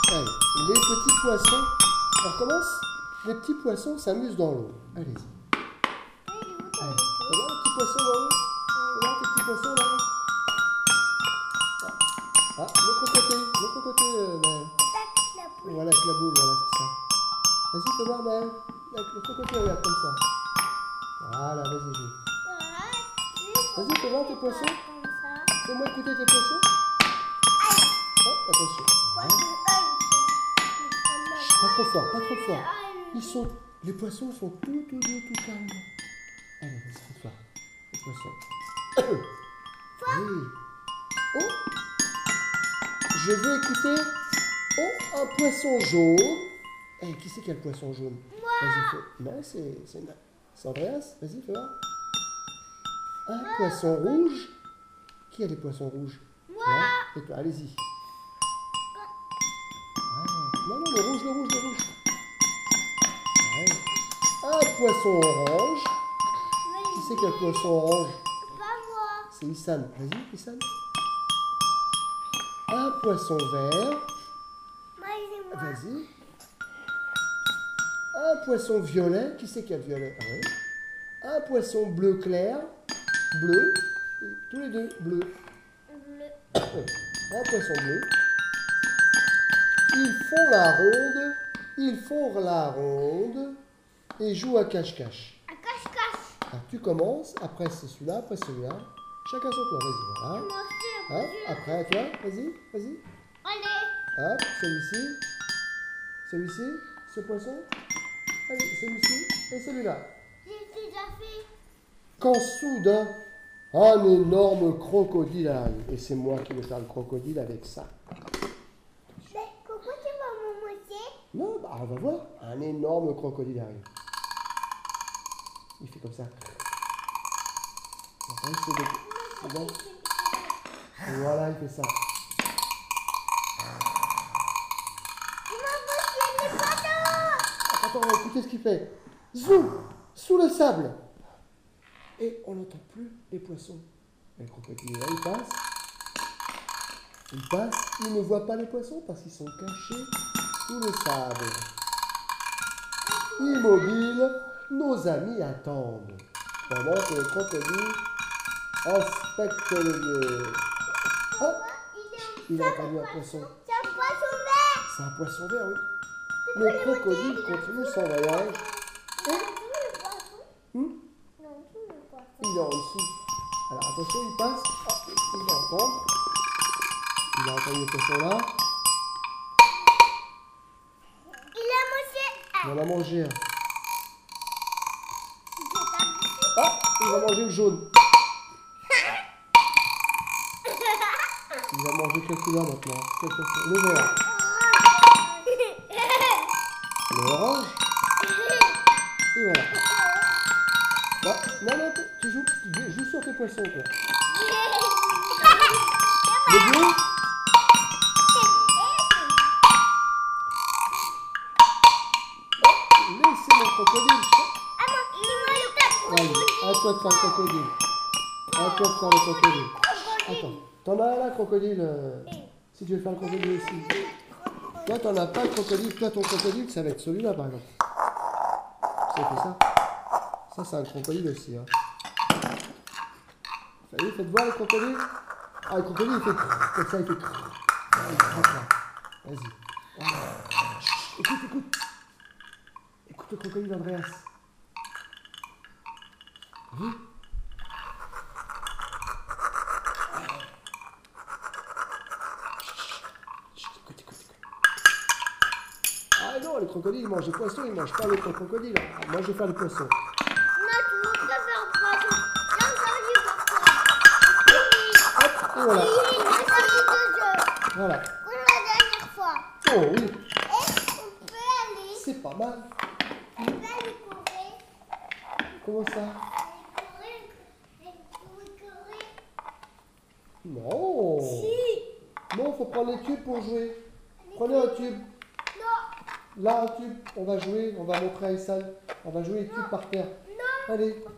Allez, les petits poissons. On recommence. Les petits poissons s'amusent dans l'eau. Allez-y. Allez, regarde les petits poissons dans l'eau. Regarde les petits poissons là. Ah, l'autre côté, Maël. Voilà, avec la boule, voilà, c'est ça. Vas-y, fais voir, Maël. Avec l'autre côté, regarde, comme ça. Voilà, vas-y, joue. Vas-y, fais voir tes poissons. Fais-moi écouter tes poissons. Oh, attention. Voilà. Pas trop fort, pas trop fort. Les poissons sont tout calmes. Allez, vas-y, fais voir. Les poissons. Oui. Oh, je veux écouter. Oh, un poisson jaune. Eh, qui c'est qui a le poisson jaune? Vas-y, fais. Non, c'est Andreas. Vas-y, fais voir. Un poisson rouge. Qui a les poissons rouges? Moi. Et toi, allez-y. Non, le rouge. Ouais. Un poisson orange. Qui c'est qui a le poisson orange? Pas moi. C'est Issam. Vas-y, Issam. Un poisson vert. Vas-y. Un poisson violet. Qui c'est qui a le violet? Ah oui. Un poisson bleu clair. Bleu. Tous les deux, bleu. Un poisson bleu. Ils font la ronde et jouent à cache-cache. À cache-cache. Ah, tu commences, après c'est celui-là, après celui-là. Chacun son tour, vas-y, voilà. Hop, après à toi, vas-y. Allez. Hop, celui-ci, ce poisson. Allez, celui-ci et celui-là. J'ai déjà fait. Quand soudain, un énorme crocodile arrive. Et c'est moi qui vais faire le crocodile avec ça. Mais pourquoi tu vas me montrer? Non, bah on va voir. Un énorme crocodile arrive. Il fait comme ça. C'est bon. Et voilà, il fait ça. Il m'a montré les photos. Attends, écoutez ce qu'il fait. Zoom, sous le sable. Et on n'entend plus les poissons. Et le crocodile, là, il passe. Il ne voit pas les poissons parce qu'ils sont cachés sous le sable. Immobile, nos amis attendent. Pendant que le crocodile inspecte le lieu. Oh, il a entendu un poisson. C'est un poisson vert. C'est un poisson vert, oui. Le crocodile continue son voyage. Il est en dessous. Alors attention, il passe. Oh, il va entendre. Il a entendu le poisson là. Il en a mangé un. Ah, il va manger le jaune. Il va manger quelle couleur maintenant? Le vert. Le orange. Et voilà. Non, tu joues sur tes poissons, toi. Le bleu. Laissez mon crocodile. Allez, à toi de faire le crocodile. À toi de faire le crocodile. Attends, t'en as là, crocodile. Si tu veux faire le crocodile aussi. Toi, t'en as pas le crocodile. Toi, ton crocodile, ça va être celui-là, par exemple. Ça fait ça. Ça, c'est un crocodile aussi. Hein. Ça y est, faites voir le crocodile. Ah, le crocodile, il fait comme ça, il fait. Vas-y. Écoute. Écoute le crocodile, Andreas. Oui. Écoute. Ah non, les crocodiles, ils mangent des poissons, ils mangent pas les crocodiles. Moi, je vais faire les poissons. Et voilà. Voilà. Comme la dernière fois. Oh oui. Et on peut aller. C'est pas mal. On peut aller courir. Comment ça? Non. Si. Non, faut prendre les tubes pour jouer. Prenez un tube. Non. Là, un tube. On va jouer. On va montrer à Issam. On va jouer les tubes par terre. Non. Allez.